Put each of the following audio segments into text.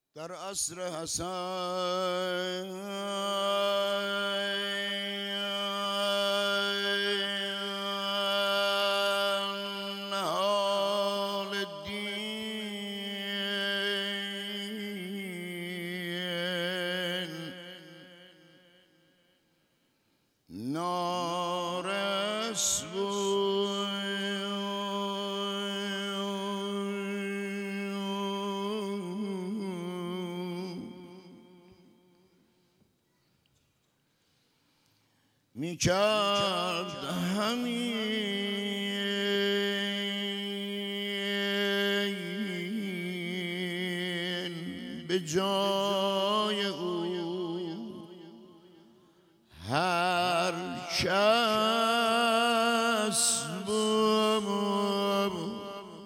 در عصر حسن حال دین نارس بود می کرد همین به جای او هر کس بود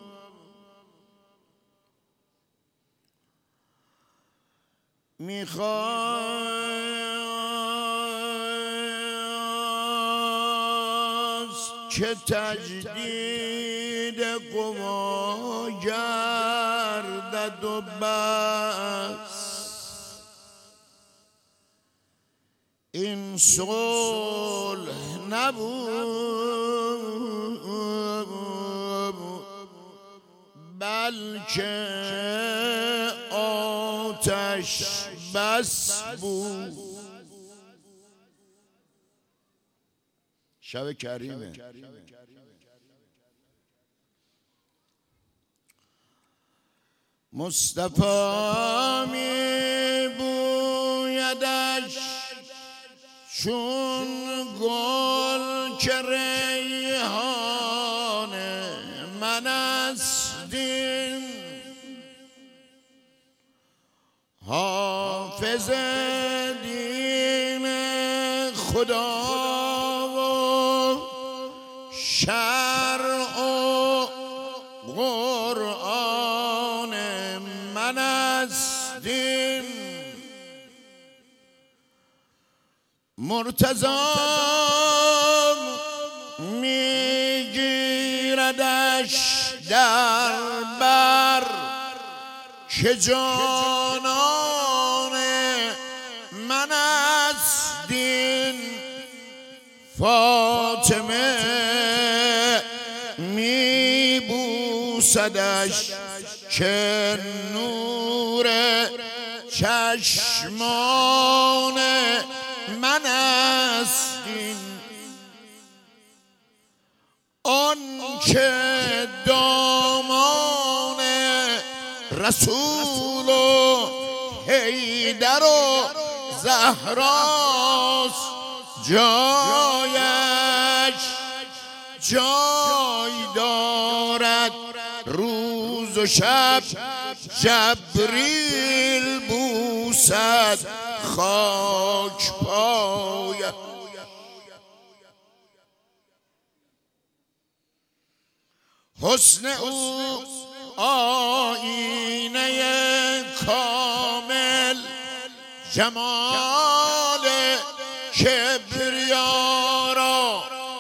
میخواست که تجدید قوا گردد و بس این صلح نبود بلکه آتش بس بود. شب کریمه مصطفی می بویدش چون گل که ریحان من است این حافظ دین خدا و شرع و قرآن من است این مرتضی میگیردش در بر که جانان من است این فاطمه میبوسدش که نور چشمان من است این آن که دامان رسول و حیدر و زهراست جایش جای دارد روز و شب جبریل بوسد خاک پایش حسن او آینه کامل جمال کبریا را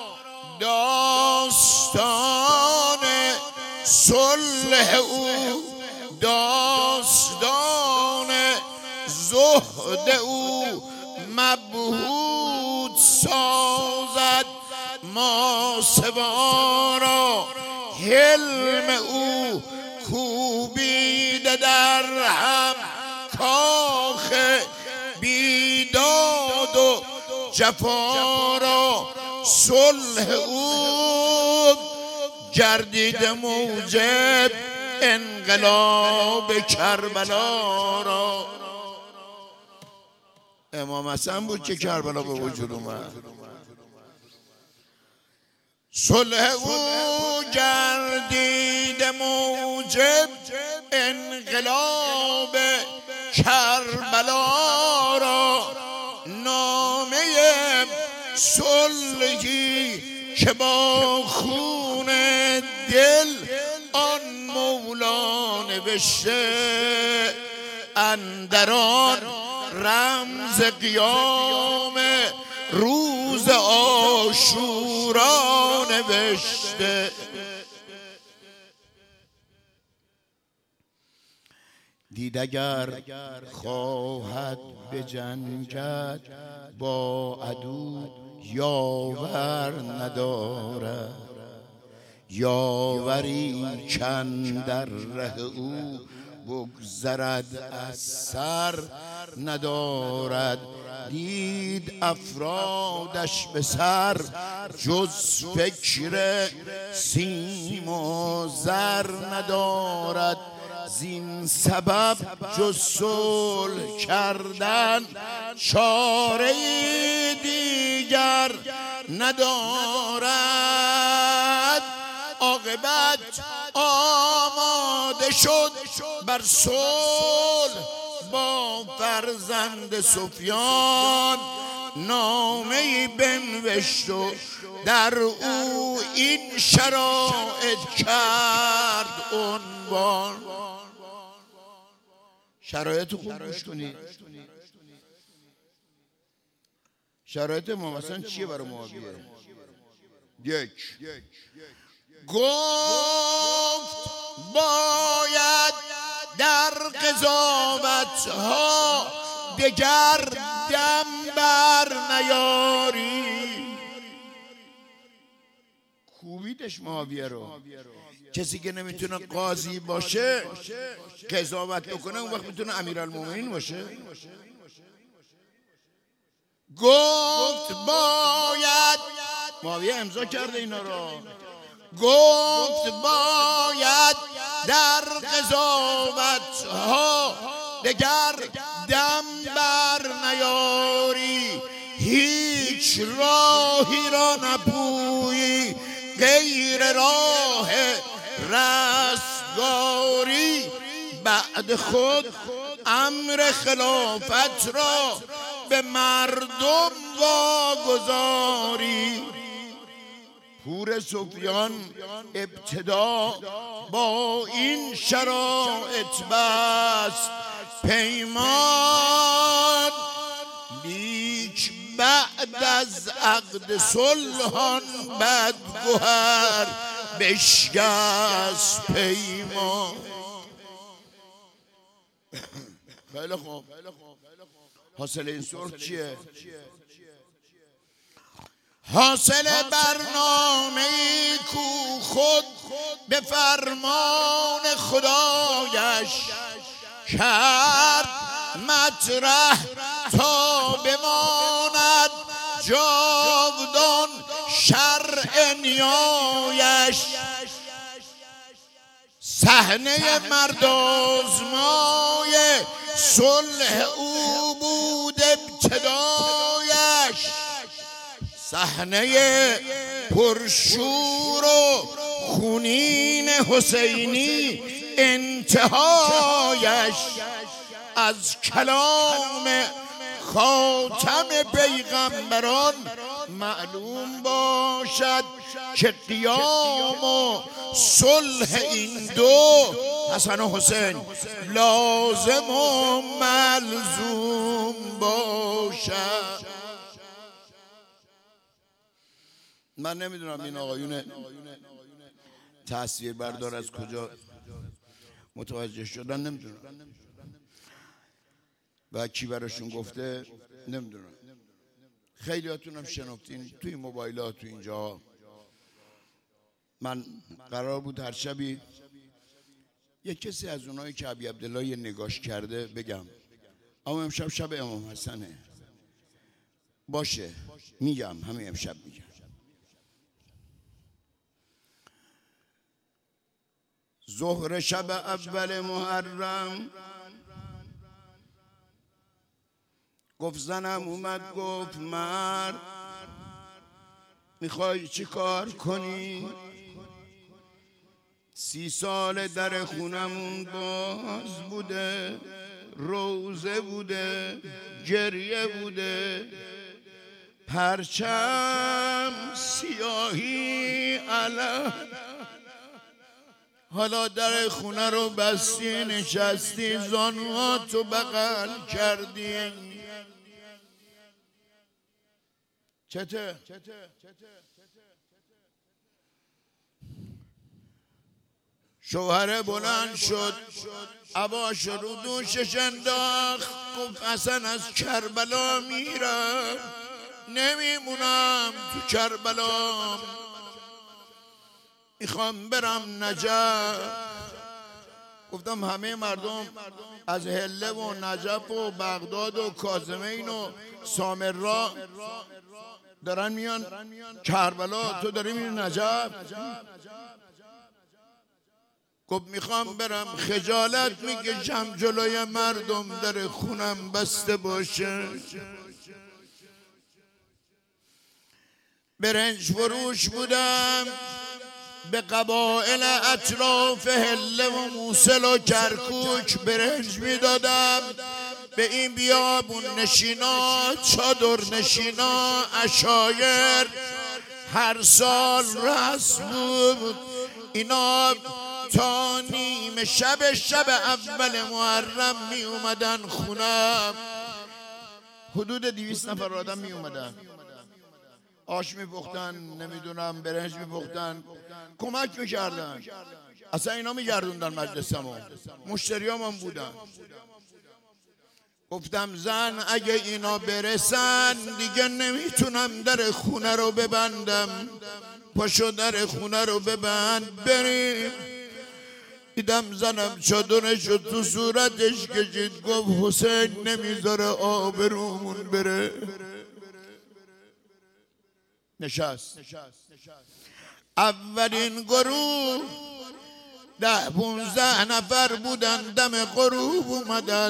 داستان صلح او داستان زهد او مبهوت سازد ماسوا را حلم او کوبیده در هم کاخ بیداد و جفا را صلح او گردیده موجب انقلاب کربلا را. امام حسن بود که کربلا به وجود اومد. صلح او گردیده موجب انقلاب کربلا را نامه صلحی که با خون دل آن مولا نوشته اندر آن رمز قیام روز عاشورا نوشته دید اگر خواهد بجنگد با عدو یاور ندارد، یاوری کاندر ره او بگذرد از سر ندارد. دید افرادش به سر جز فکر سیم و زر ندارد، زین سبب جز صلح کردن چاره دیگر ندارد. عاقبت آماده شد بر صلح با فرزند سفیان، نامه‌ای بنوشت و در او این شرایط کرد عنوان. شرایط خوب گوش کنید. شرایط ما مثلا چیه برای معاویه؟ یک، گفت باید در قضاوت ها دگر دم بر نیاری. کوبیدش معاویه رو. کسی که نمیتونه قاضی باشه قضاوت بکنه اون وقت میتونه امیرالمومنین باشه؟ گفت باید، معاویه امضا کرده اینا رو، گفت باید در قضاوت ها دگر دم بر نیاری، هیچ راهی را نپویی غیر راه رستگاری، بعد خود امر خلافت را به مردم واگذاری. پور سفیان ابتدا با این شرایط بست پیمان، لیک بعد از عقد صلحان بدگهر بشکست پیمان. خیلی خوب، حاصل این صلح چیه؟ حاصل برنامه‌ای کو خود به فرمان خدایش کرد مطرح تا بماند جاودان شرع نیایش. صحنه مردآزمای صلح او بود ابتدایش، صحنه پرشور و خونین حسینی انتهایش. از کلام خاتم پیغمبران معلوم باشد که قیام و صلح این دو حسن و حسین لازم و ملزوم باشد. من نمیدونم این آقایون تصویر بردار از کجا متوجه شدن، نمیدونم و کی براشون گفته نمیدونم. خیلی هاتون هم شنفتین توی موبایلات تو اینجا. من قرار بود هر شبی یک کسی از اونایی که ابی عبدالله یه نگاش کرده بگم، اما امشب شب امام حسنه. باشه میگم، همین امشب میگم. ظهر شب اول محرم گفت زنم اومد گفت مرد میخوای چی کار کنی؟ 30 سال در خونمون باز بوده، روزه بوده، گریه بوده، پرچم سیاهی علم، حالا در خونه رو بستی نشستی زانواتو بغل کردی. چته؟ شوهر بلند شد، عباش رو دوشش انداخت، گفت حسن از کربلا میرم، نمیمونم تو کربلا، میخوام برم نجف. گفتم همه مردم از هله و نجف و بغداد و کاظمین و سامرا دارن میان کربلا، تو داری میری نجف؟ گفت میخوام برم، خجالت میکشم جلوی مردم در خونم بسته باشه. برنج فروش بودم، به قبایل اطراف هله و موصل و کرکوک برنج میدادم، به این بیابون نشینا، چادر نشینا، عشایر هر سال رسم بود. اینا تا نیمه شب اول محرم می اومدن خونم. حدود 200 نفر آدم می اومدن، آش می پختن، نمیدونم برنج می پختن، کمک می کردن. اصلا اینا می گردوندن مجلسمو، مشتریام هم بودن. گفتم زن اگه اینا برسن دیگه نمیتونم در خونه رو ببندم، پاشو در خونه رو ببند بریم. دیدم زنم چادرشو تو صورتش کشید، گفت حسین نمیذاره آبرومون بره. نشست. اولین گروه 10-15 نفر بودن، دم غروب اومدن.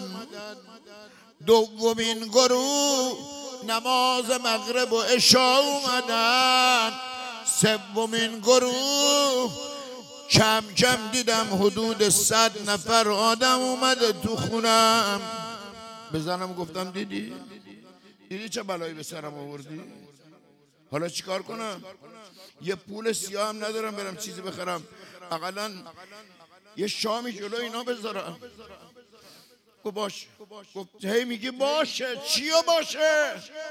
دومین گروه نماز مغرب و عشا اومدن. سومین گروه کم کم دیدم حدود 100 نفر آدم اومده تو خونم. بزنم گفتم دیدی چه بلایی به سرم آوردی؟ حالا چیکار کنم؟ یه پول سیاه هم ندارم برم چیزی بخرم، اقلا یه شامی جلو اینا بذارم. گفت باش. گفت هی میگی باشه، چیو باشه؟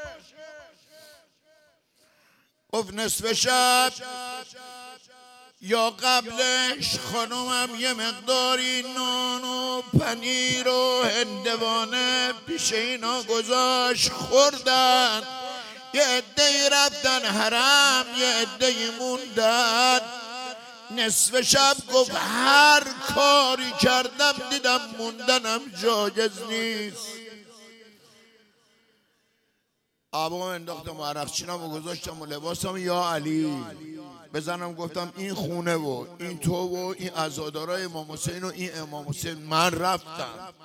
گفت نصف شب یا قبلش خانومم یه مقداری نان و پنیر و هندوانه پیش اینا گذاشت، خوردن. یه عده‌ای رفتن حرم، یه عده‌ای موندن. نصف شب گفت هر کاری کردم دیدم موندنم جایز نیست. آبا انداختم و عرقچینم و گذاشتم و لباسم، یا علی. بزنم گفتم این خونه و این تو و این عزادارای امام حسین و این امام حسین، من رفتم.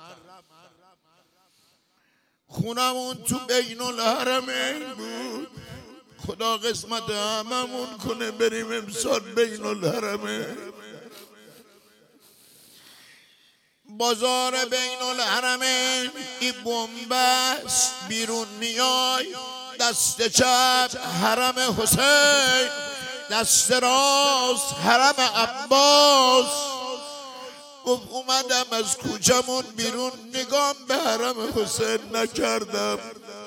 خونمون تو بین الحرمین بود. خدا قسمت هممون کنه بریم امسال بین الحرمین. بازار بین الحرمین این بنبست، بیرون میای دست چپ حرم حسین، دست راست حرم عباس. گفت اومدم از کوچمون بیرون، نگام به حرم حسین نکردم،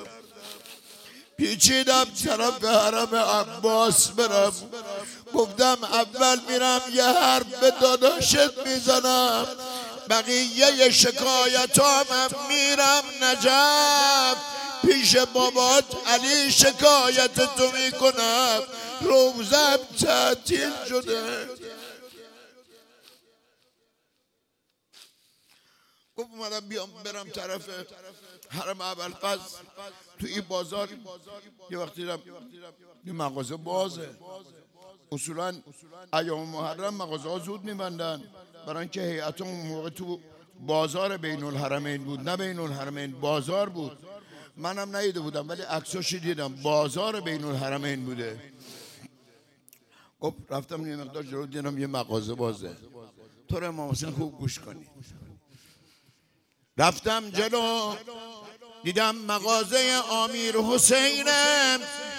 پیچیدم طرف حرم عباس برم. گفتم اول میرم یه حرف به داداشت میزنم، بقیه شکایتام میرم نجف پیش بابات علی شکایت تو میکنم، روزم تعطیل شده. گفت اومدم بیام برم طرف حرم ابوالفضل. تو این بازار یه وقتی دیدم این مغازه بازه. اصولا ایام محرم مغازه ها زود میبندن، برای اینکه هیئت اون موقع تو بازار بین الحرمین بود، نه بین الحرمین بازار بود. منم ندیده بودم ولی عکساشو دیدم، بازار بین الحرمین بوده. گفت رفتم یه مقدار جلو دیدم یه مغازه بازه. تو رو امام حسین خوب گوش کنی. رفتم جلو دیدم مغازه امیر حسینم،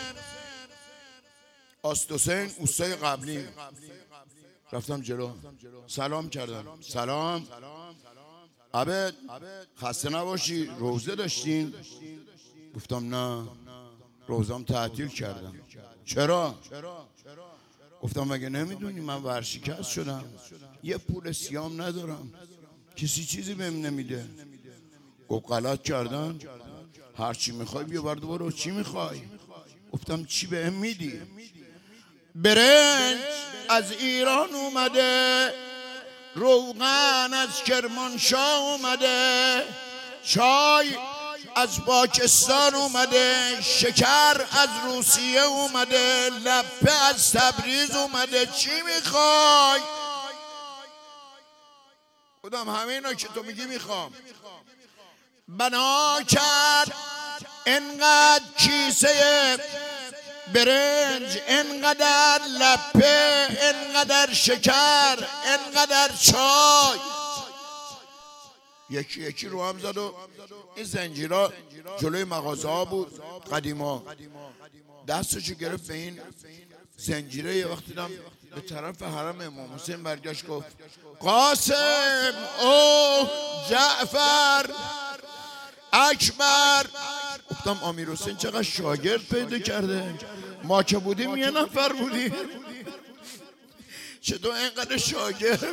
آستوسین اوستای قبلی. رفتم جلو سلام کردم. سلام عبد، خسته نباشی، روزه داشتین؟ گفتم نه، روزم تعطیل کردم. چرا؟ گفتم مگه نمیدونی من ورشکست شدم، یه پول سیام ندارم، کسی چیزی بهم نمیده. گفت غلط کردن، هر چی میخوای بیا برو برو. چی میخوای؟ گفتم چی بهم میدی؟ برنج از ایران اومده، روغن از کرمانشاه اومده، چای از پاکستان اومده، شکر از روسیه اومده، لپه از تبریز اومده. چی میخوای؟ خودم همه اینا که تو میگی میخوام. بنا کرد انقدر کیسه برنج، انقدر لپه، انقدر شکر، انقدر چای، یکی یکی رو هم زد. و این زنجیرها جلوی مغازه ها بود قدیما، دستشو گرفت به این زنجیره. یه وقت دیدم به طرف حرم امام حسین برگشت گفت قاسم، او جعفر، اکبر. گفتم امیر حسین چقدر شاگرد پیدا کرده، ما که بودیم یه نفر بودیم، چطور اینقدر شاگرد؟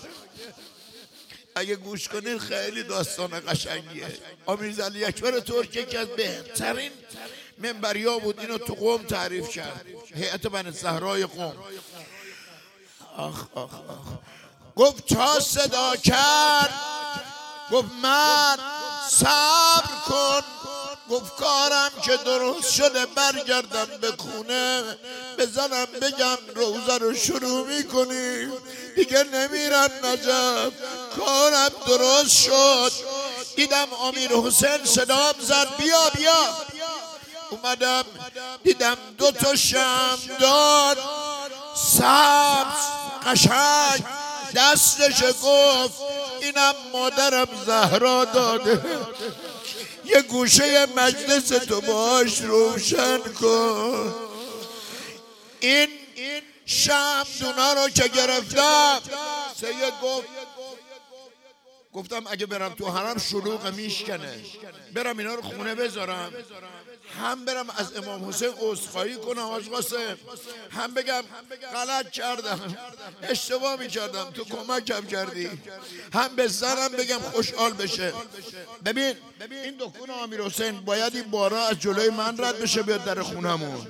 اگه گوش کنید خیلی داستان قشنگیه. امیر علی اکبر ترکی که از بهترین منبریا بود، اینو تو قم تعریف کرد، هیئت بنی زهرای قم. آخ آخ آخ. گفت تا صدا کرد، گفت من صبر کن. گفت کارم که درست شده برگردم به خونه، بزنم بگم روزه رو شروع میکنیم، دیگه نمیرم نجف، کارم درست شد. دیدم امیر حسین صدام زد بیا بیا. اومدم دیدم 2 تا شمعدان سبز قشنگ، دستش گفت اینم مادرم زهرا داده، یه گوشه مجلس تو باش روشن کن. این شمعدونا رو که گرفتم، سید گفتم اگه برم تو حرم شلوغ میشکنه، برم اینا رو خونه بذارم، هم برم از امام حسین عذرخواهی کنم حاج قاسم، هم بگم غلط کردم، اشتباه میکردم، تو کمکم کردی، هم به زنم بگم خوشحال بشه. ببین این دکون امیر حسین باید این بارا از جلوی من رد بشه بیاد در خونمون.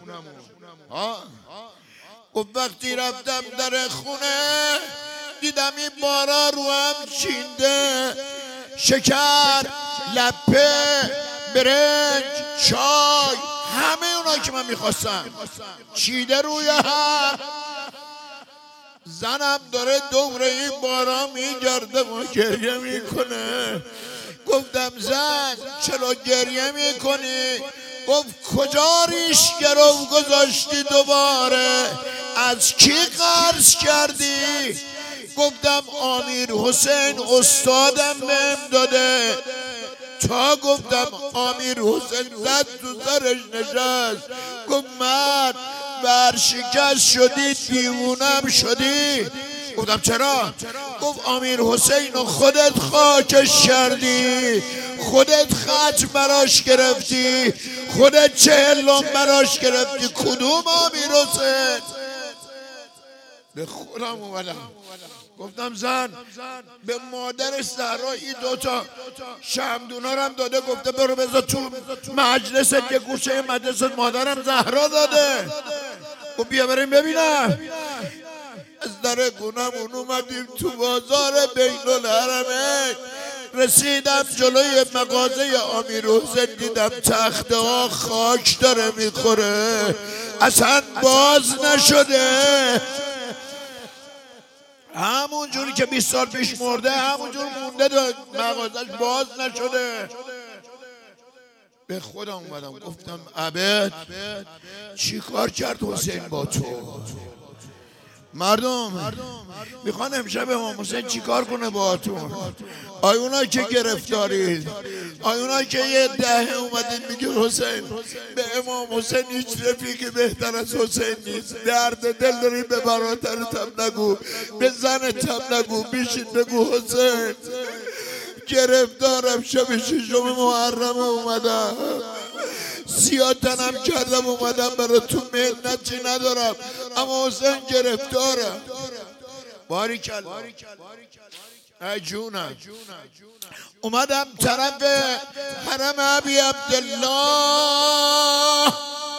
و وقتی رفتم در خونه دیدم این بارا رو هم چینده، شکر، لپه، برنج، چای، همه اونا که من میخواستم چیده روی هم. زنم داره دور این بارا میگرده و گریه میکنه. گفتم زن چرا گریه میکنی؟ گفت کجا ریش گرو گذاشتی دوباره؟ از کی قرض کردی؟ گفتم امیر حسین استادم بهم داده. تا گفتم امیر حسین زد تو سرش نشست، گفت من ورشکست شدی، دیوونم شدی. گفتم چرا؟ گفت امیر حسین خودت خاکش کردی، خودت خط براش گرفتی، خودت 40 براش گرفتی. کدوم امیر حسین؟ به خودم اومدم گفتم زن به مادرش زهرا این 2 تا شمعدونا رو هم داده، گفته برو بذار تو مجلست، یه گوشه مجلست مادرم زهرا داده. خب بیا بریم ببینم. از در گونمون اومدیم تو بازار بین الحرمین، رسیدم جلوی مغازه امیر حسین، دیدم تخته ها خاک داره میخوره، اصلا باز نشده، همون جوری که 20 سال پیش مرده همون جور مونده، مغازش باز نشده. به خودم اومدم گفتم عبد چی کار کرد حسین با تو؟ مردم میخوان امشب امام حسین چی کار کنه با تو؟ آیونایی که گرفتارید، آیونایی که یه دهه اومدید میگه حسین، به امام حسین هیچ رفیقی بهتر از حسین نیست، درد دل داری به برادرت هم نگو، به زنت هم نگو، بیشین بگو حسین گرفتارم، شب 6 محرم اومدم، زیاد تنم کردم اومدم براتون منتی ندارم، اما حسین گرفتارم. باریکالله ای جونم. اومدم طرف حرم ابی عبدالله،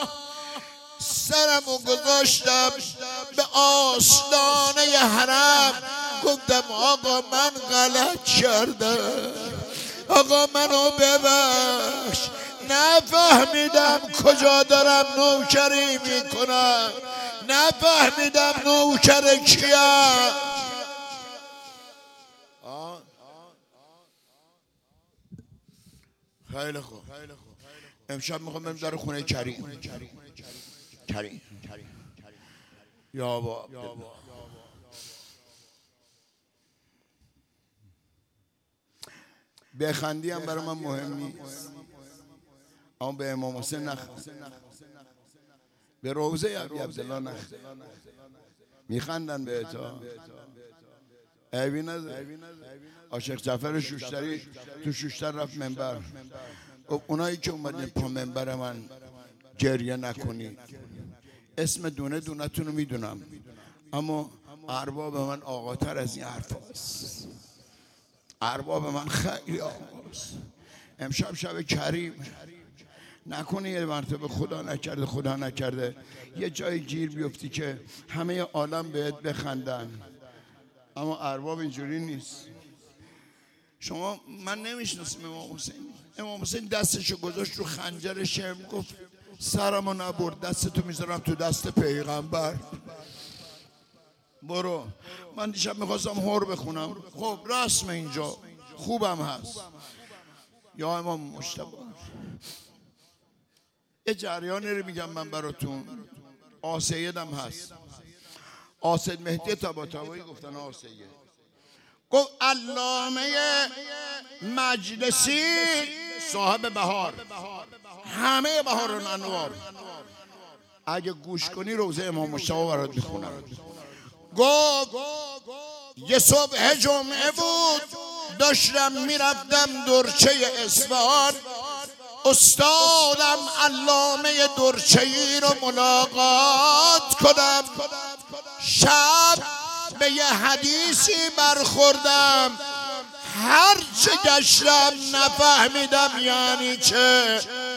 سرمو گذاشتم به آستانه حرم، گفتم آقا من غلط کردم، آقا منو ببخش، نفهمیدم کجا دارم نوکری میکنم، نفهمیدم نوکر کیم. خیلی خوب، امشب میخوام بریم در خونه کریم. یا با بخندی هم برای من مهم نیست، اما به امام حسین نخند، به روضه ابی عبدالله نخند. میخندن به تا عیبی نداره. عاشق جعفر شوشتری تو شوشتر رفت منبر، گفت اونایی که اومدین پا منبر من گریه نکنید، اسم دونه دونتون رو میدونم، اما ارباب من آقاتر از این حرف هست، ارباب من خیلی آقاست. امشب شب کریم، نکنه یه مرتبه خدا نکرده یه جای گیر بیفتی که همه عالم بهت بخندن، اما ارباب اینجوری نیست. شما من نمیشناسم امام حسین. امام حسین دستشو گذاشت رو خنجر شم، گفت سرمو نبرد، دستتو میذارم تو دست پیغمبر، برو. من دیشب میخواستم هور بخونم، خب رسم اینجا خوبم هست. یا امام مجتبی یه جریانی رو میگم من براتون، آسیدم هست، آسید مهدی طباطبایی گفتن آسید، گفت علامه مجلسی صاحب بهار، همه بهار و انوار، اگه گوش کنی روزه امام مجتبی برات میخونم. گفت یه صبح جمعه بود، داشتم میرفتم درچه اصفهان، استادم علامه درچه‌ای رو ملاقات کنم. شب به یه حدیثی برخوردم، هر چه گشتم نفهمیدم یعنی چه.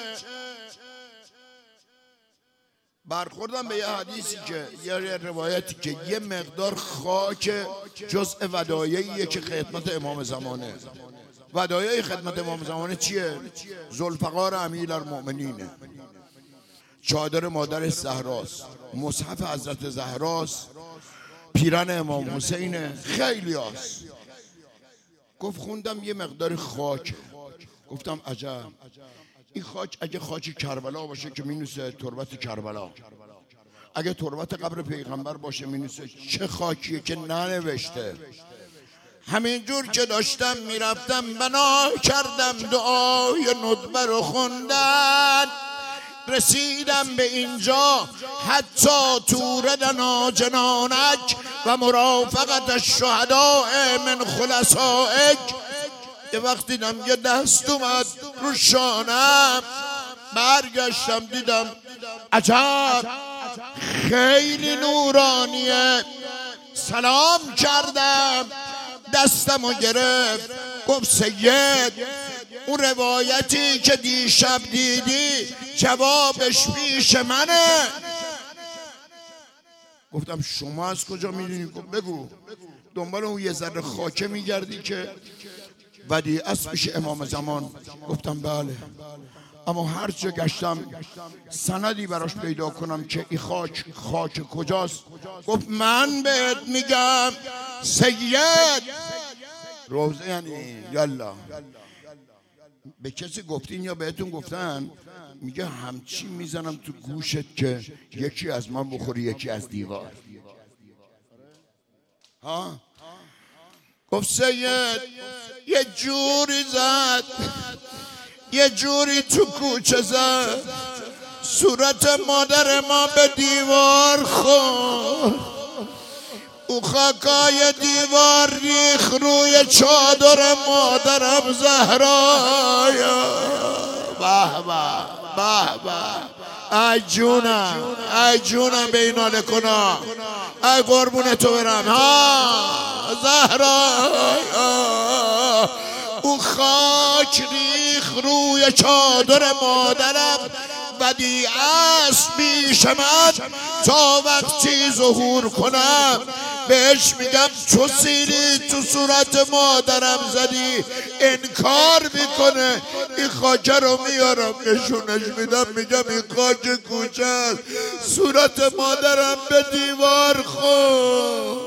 برخوردم به یه حدیثی که یه روایتی که یه مقدار خاک جزء ودایعیه که خدمت امام زمانه. ودایع خدمت امام زمانه چیه؟ ذوالفقار امیرالمؤمنینه، چادر مادر زهراست، مصحف حضرت زهراست، پیرن امام حسینه، خیلی هست. گفت خوندم یه مقدار خاک، گفتم عجب، این خاک اگه خاک کربلا باشه که مینوسه تربت کربلا، اگه تربت قبر پیغمبر باشه مینوسه چه خاکیه که ننوشته. همینجور که داشتم میرفتم بنا کردم دعای ندبه رو خوندن، رسیدم به اینجا حتی توردنا جنانک و مرافقت الشهداء من خلصائک. یه وقت دیدم یه دست اومد رو شانم، برگشتم دیدم عجب خیلی نورانیه. سلام کردم، دستمو گرفت، گفت سید اون روایتی که دیشب دیدی جوابش پیش منه. گفتم شما از کجا میدونی؟ گفت بگو. دنبال اون یه ذره خاکه میگردی که ودیعه پیش امام زمان. گفتم بله، اما هر جا گشتم سندی براش پیدا کنم که این خاک کجاست. گفت من بهت میگم سید. روزه یعنی یالا. به کسی گفتین یا بهتون گفتن؟ میگه همچین میزنم تو گوشت که یکی از من بخوری یکی از دیوار. ها؟ گفت سید یه جوری زد، یه جوری تو کوچه زد، صورت مادر ما به دیوار خورد، او خاکای دیوار ریخ روی چادر مادرم زهرا. به به ای جونم به این ناله کنا، ای قربون تو برم. ها زهرا، اون خاک ریخ روی چادر مادرم، بدی است پیش من تا وقتی ظهور کنم بهش میگم چو سیلی تو صورت مادرم زدی، انکار میکنه. این خاک رو میارم نشونش میدم، میگم این خاک کوچه است، صورت مادرم به دیوار خورد.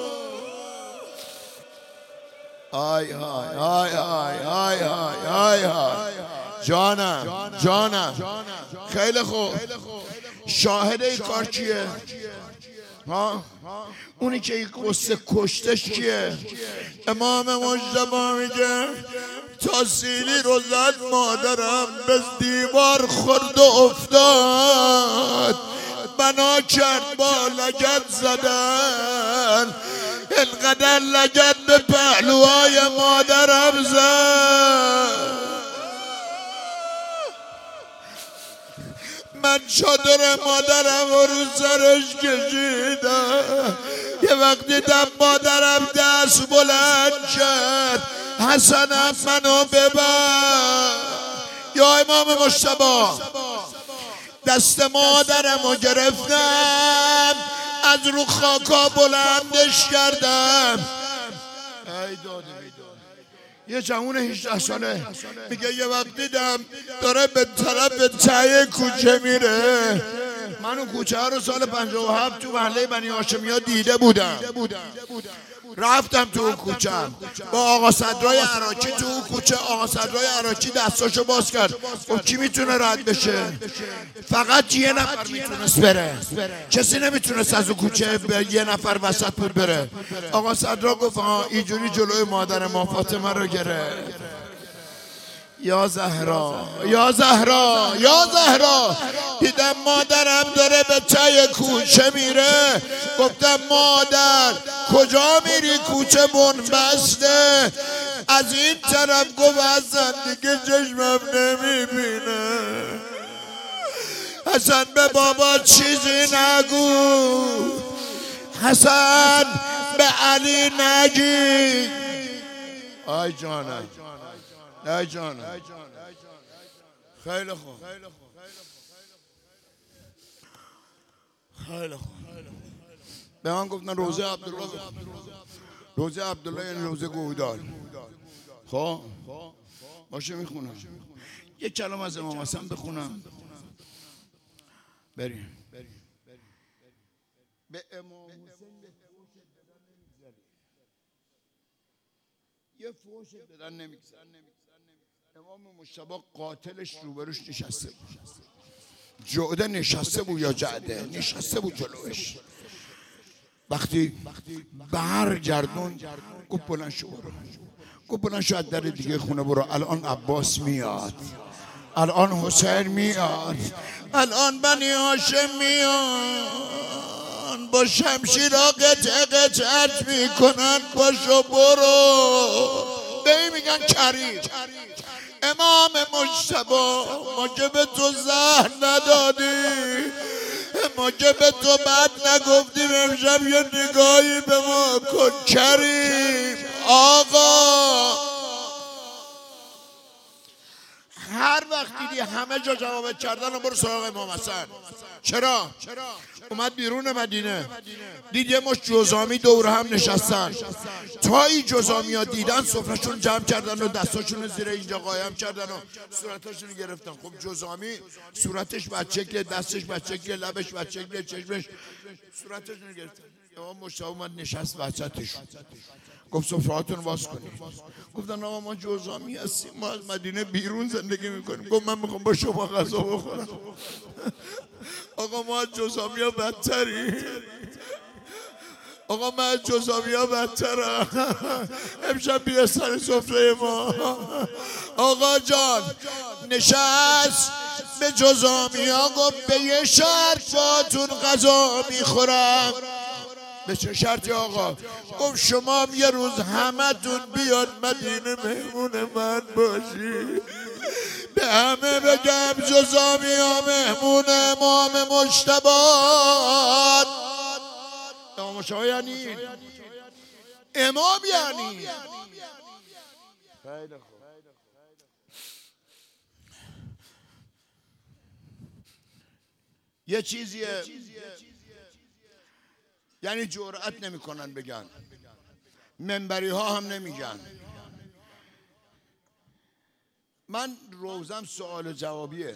آی آی آی آی آی آی آی جانم. خیلی خوب، شاهد این کار کیه؟ ها؟ اونی که این قصه کشتش کیه؟ امام مجتبی میگه تا سیلی رو زد مادرم به دیوار خورد و افتاد، بنا کرد با لگد زدن، انقدر لگد به پهلوهای مادرم زد. من چادر مادرم رو سرش کشیدم، یه وقت دیدم مادرم دست بلند کرد، حسنم منو ببر. یا امام مجتبی دست مادرم رو گرفتم، از رو خاکا بلندش کردم. ای داده یه جوون 18 ساله میگه یه وقت دیدم داره به طرف ته کوچه میره. من اون کوچه رو سال 57 تو محله بنی هاشمیا دیده بودم. رفتم تو اون کوچه با آقا صدرای عراقی. تو اون کوچه آقا صدرای عراقی دستاشو باز کرد، گفت کی میتونه رد بشه؟ فقط یه نفر میتونست بره، کسی نمیتونست از اون کوچه یه نفر وسط بره. آقا صدرا گفت اینجوری جلوی مادر ما فاطمه رو گرفت. یا زهرا دیدم مادرم داره به ته کوچه میره. گفتم مادر کجا میری؟ کوچه بنبسته. از این طرف گفت حسن دیگه چشمم نمیبینه. حسن به بابا چیزی نگو، حسن به علی نگی. آی جانم خیلی خوب. به من گفتن روزه عبدالله روزه عبدالله یعنی روزه گودال. خب باشه میخونم یک کلام از امام حسن بخونم بریم. به امام حسین یه فوش بدن نمیگذره. امام مجتبی قاتلش روبروش نشسته بود، جعده نشسته بود یا جعده نشسته بود جلوش. وقتی برگردون گفت بلند شو برو، گفت بلند شو از در دیگه خونه برو، الان عباس میاد، الان حسین میاد، الان بنی هاشم میاد، با شمشیرها قطعت میکنن، باشو برو. به میگن کریم. امام مجتبی ما که به تو زهر ندادیم، ما که به تو بد نگفتیم، امشب یه نگاهی به ما کن کریم. آقا هر وقت دیدی همه جا جواب کردن و برو سراغ امام حسن. چرا؟ اومد بیرون مدینه دید یه مشت جزامی دور هم نشستن. تا این جزامی ها دیدن سفرشون جمع کردن و دستاشون زیر اینجا قایم کردن و صورتاشون گرفتن. خب جزامی صورتش بچکه، دستش بچکه، لبش بچکه، چشمش صورتشون گرفتن. امام مجتبی اومد نشست وسطشون، گفت سفرهاتون باز کنید. گفتن آقا ما جزامی هستیم، ما از مدینه بیرون زندگی میکنیم. گفت من میخوام با شما غذا بخورم. آقا ما از جزامی ها بدتریم، آقا من از جزامی ها بدترم، امشب بیا سر سفره ما. آقا جان نشست به جزامی ها گفت به یه شرط باتون غذا میخورم. به چه شرطی آقا؟ گفت شما یه روز همه تون بیاد مدینه مهمون من باشی، به همه بگم جزامیا مهمون امام مجتبی. امام مجتبی یعنی امام، یعنی یه چیزیه، یعنی جرأت نمیکنن بگن، منبری ها هم نمیگن. من روزم سوال و جوابیه.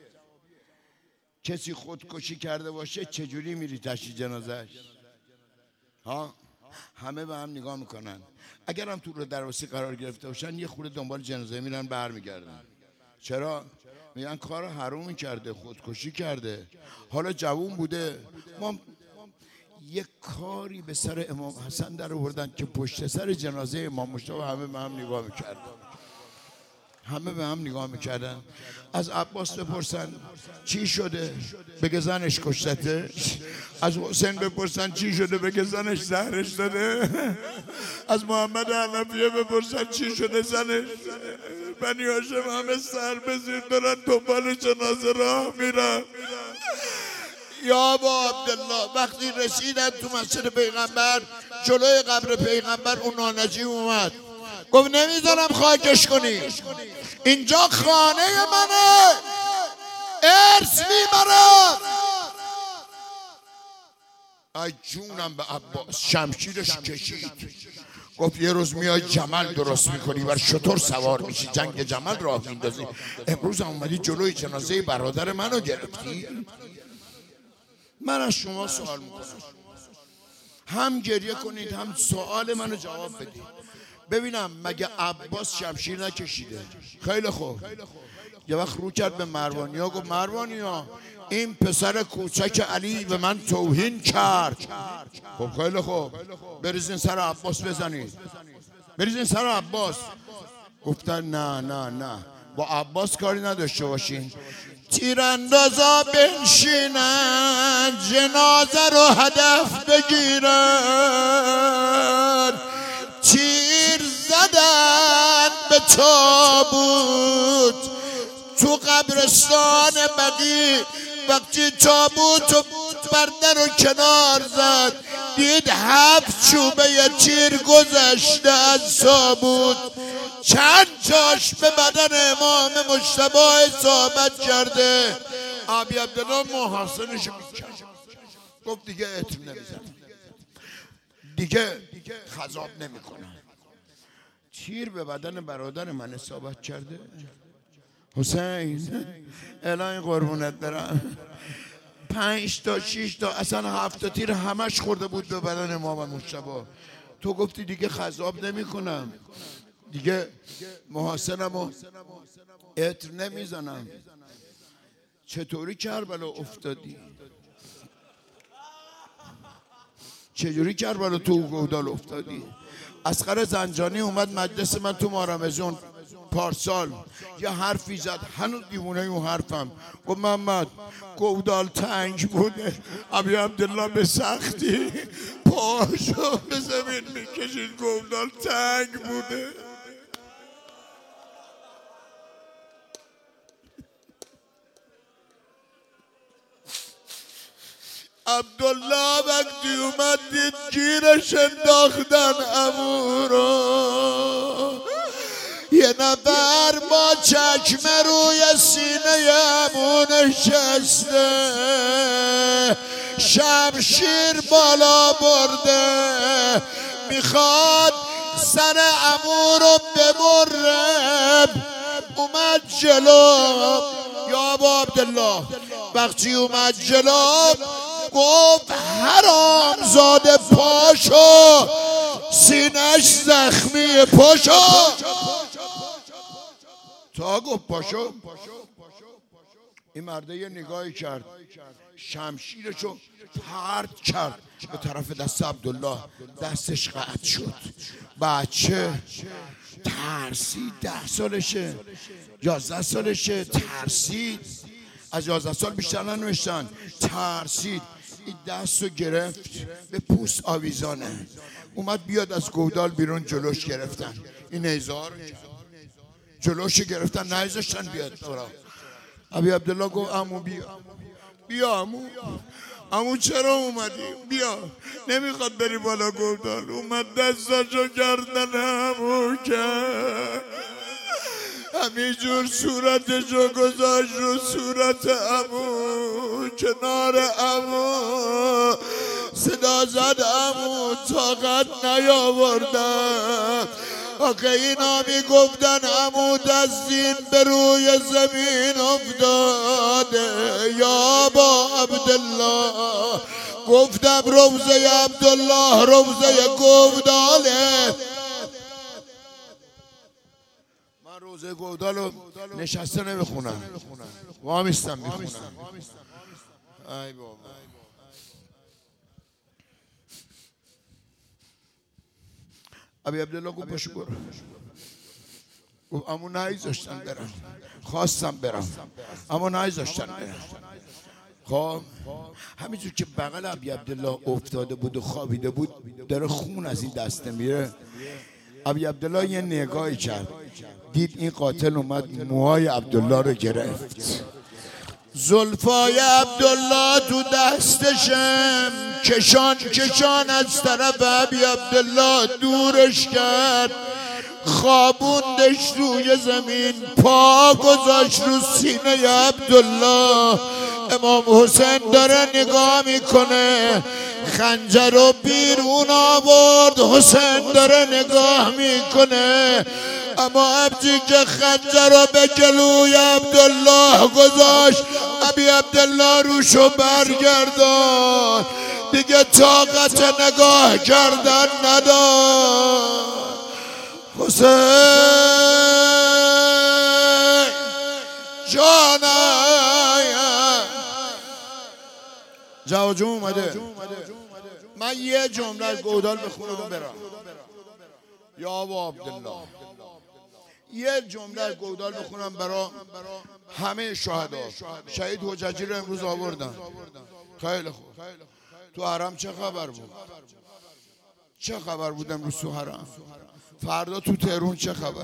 کسی خودکشی کرده باشه چجوری میری تشییع جنازهش؟ ها، همه به هم نگاه میکنن. اگرم تو رو درواسی قرار گرفته باشن یه خورده دنبال جنازه میرن برمیگردن. چرا؟ میگن کار حرومی کرده، خودکشی کرده، حالا جوون بوده. ما یک کاری به سر امام حسن در آوردن که پشت سر جنازه امام مجتبی همه به هم نگاه میکردن. همه به هم نگاه میکردن. از عباس بپرسن چی شده، بگه زنش کشتتش. از حسین بپرسن چی شده، بگه زنش زهرش داده. از محمد حنفیه بپرسن چی شده، زنش. بنی هاشم همه سر بزیر دارن دنبال جنازه راه میرن. یا ابا عبدالله وقتی رسیدن تو مسجد پیغمبر، جلوی قبر پیغمبر، اون نانجی اومد گفت نمیذارم خاکش کنی، اینجا خانه منه، ارث میبرم. ای جونم به عباس، شمشیرش کشید. گفت یه روز میای جمل درست میکنی، بر شتر سوار میشی، جنگ جمل راه میندازی. امروز هم اومدی جلوی جنازه برادر منو گرفتی. من از شما سوال میکنم، هم گریه کنید هم سوال منو جواب بدید. ببینم مگه عباس شمشیر نکشیده؟ خیلی خوب. یه وقت رو کرد به مروانیا، گفت مروانیا این پسر کوچک علی به من توهین کرد. خب خیلی خوب، بریزین سر عباس بزنید، بریزین سر عباس. گفتن نه نه نه، با عباس کاری نداشته باشین. تیراندازا بنشینن، جنازه رو هدف بگیرن. تیر زدن به تابوت تو قبرستان بقیع. وقتی تابوت برده رو کنار زد، دید 7 چوبه تیر گذشته از تابوت، چند تاش به بدن امام مجتبی اصابت کرده. ابی عبدالله محاسنش میکرد، گفت دیگه عطر نمیزن، دیگه خضاب نمیکنن. تیر به بدن برادر من اصابت کرده. حسین الهی قربونت برم، 5 تا 6 تا اصلا 7 تا تیر همش خورده بود به بدن امام مجتبی. تو گفتی دیگه خضاب نمیکنم، دیگه محاسنمو عطر نمیزنم. چطوری کربلا افتادی؟ چجوری کربلا تو گودال افتادی؟ اصغر زنجانی اومد مجلس من تو مارمزون پارسال، یه حرفی زد، هنوز دیوونه اون حرفم. گفت محمد گودال تنگ بوده، ابی عبدالله به سختی پاشو به زمین میکشید، گودال تنگ بوده. عبدالله وقتی اومد دید گیرش انداختن عمو رو، یه نفر با چکمه روی سینه عمو نشسته، شمشیر بالا برده، میخواد سر عمو رو ببره. اومد جلو یا ابا عبدالله، وقتی اومد جلو گفت حرام زاده پاشو، سینش زخمی، پاشو. تا گفت پاشو، این مرده یه نگاهی کرد، شمشیرشو پرت کرد به طرف دست عبدالله، دستش قطع شد. بچه ترسید، 10 سالشه 11 سالشه، ترسید. از 11 سال بیشتر ننوشتن. ترسید، این دست رو گرفت به پوست آویزانه، اومد بیاد از گودال بیرون، جلوش گرفتن، این نیزه ها رو جلوش گرفتن نذاشتن بیاد دورا. ابی عبدالله گفت عمو بیا عمو چرا اومدی؟ بیا. نمیخواد بری بالا گودال. اومد دستاشو گردن عمو کرد، همینجور صورتشو گذاشت رو صورت عمو، کنار عمو صدا زد عمو طاقت نیاوردم. آخه اینا میگفتن عمو دستین به روی زمین افتاده. یا با عبدالله گفتم روضه عبدالله روضه گوداله. من روضه گودالو نشسته نمیخونم، وامیستم میخونم. ای بابا. ابی عبدالله گفت باشو برو. گفت اما نایذاشتن برم. خواستم برم اما نایذاشتن برم. خب همینجور که بغل ابی عبدالله افتاده بود و خوابیده بود داره خون از این دسته میره. ابی عبدالله یه نگاهی کرد، دید این قاتل اومد موهای عبدالله رو گرفت. زلفای عبدالله تو دستشم کشان از طرف ابی عبدالله دورش کرد، خوابوندش روی زمین، پا گذاشت رو سینه عبدالله. امام حسین داره نگاه میکنه، خنجر رو بیرون آورد، حسین داره نگاه میکنه، اما عبدی که خنجر رو به گلوی عبدالله گذاشت، ابی عبدالله روشو برگردان، دیگه طاقت نگاه کردن نداشت. حسین جانم جواجو اومده. من یه جمله از گودال بخونم برم. یا ابا عبدالله یه جمله از گودال بخونم برای همه شهدا. شهید حجاجی رو امروز آوردن. خیلی خوب. تو حرم چه خبر بود؟ چه خبر بود امروز تو حرم؟ فردا تو تهران چه خبر؟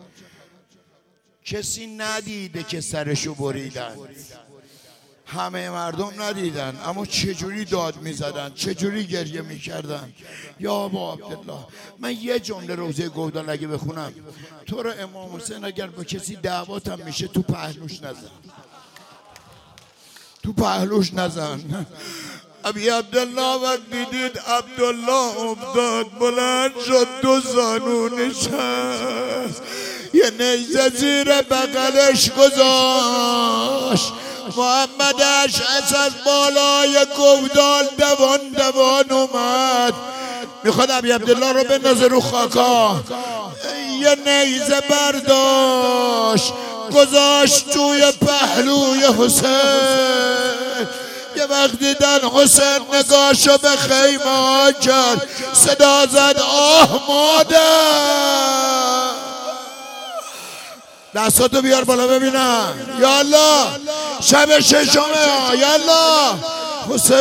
کسی ندیده که سرشو بریدن، همه مردم ندیدن، اما چجوری داد میزدن، چجوری گریه میکردن. یا ابا عبدالله من یه جمله روضه گودال اگه بخونم، تو رو امام حسین اگر با کسی دعواتم میشه تو پهلوش نزن، تو پهلوش نزن. ابی عبدالله وقتی دید عبدالله افتاد بلند شد، دو زانو نشست، یه نیزه زیر بغلش گذاشت، محمدش از بالای گودال دوان اومد، میخواد ابی عبدالله رو بندازه رو خاکا. یه نیزه برداشت گذاشت توی پهلوی حسین. یه وقت دیدن حسین نگاهشو به خیمه کرد، صدا زد آه مادر. دستاتو بیار بالا ببینم. یا الله شب ششمه. یا الله حسین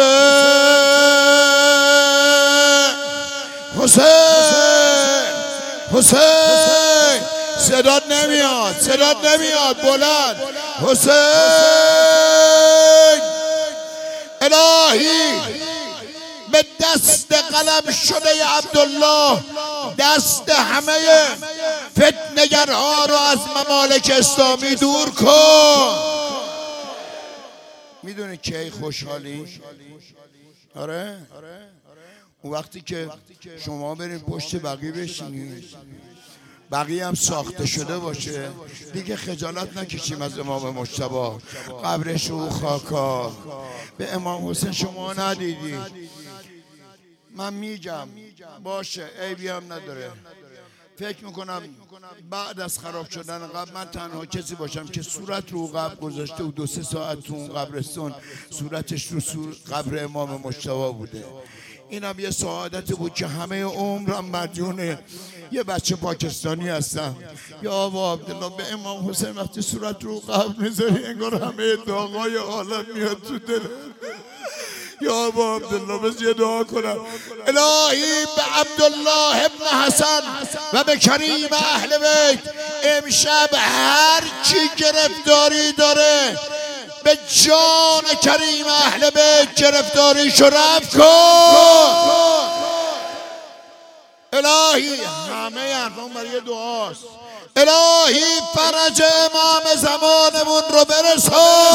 صدات نمیاد بلند. حسین الهی به دست قلم شده عبدالله دست همه فتنگرها رو از ممالک اسلامی دور کن. میدونی کی خوشحالی؟ آره اون وقتی که شما برین پشت بقیه بشینید، بقیه هم ساخته شده باشه، دیگه خجالت نکشیم از امام مجتبی، قبرش رو خاکا. به امام حسین شما ندیدید. من میگم باشه عیبی هم نداره. فکر میکنم بعد از خراب شدن قبر من تنها کسی باشم که صورت رو قبر گذاشته و 2-3 ساعت تو اون قبرستون صورتش رو قبر امام مجتبی بوده. اینم یه سعادت بود که همه عمرم مدیون یه بچه پاکستانی هستم. یا ابا عبدالله به امام حسین وقتی صورت رو قبر میذاری انگار همه داغای عالم میاد تو دل. یا ابا عبدالله بس یه دعا کنم. الهی به عبدالله ابن حسن و به کریم اهل بیت امشب هر کی گرفتاری داره به جان کریم اهل بیت گرفتاریشو رفع کن. الهی همه حرفان برای دعاست. الهی فرج امام زمانمون رو برسان.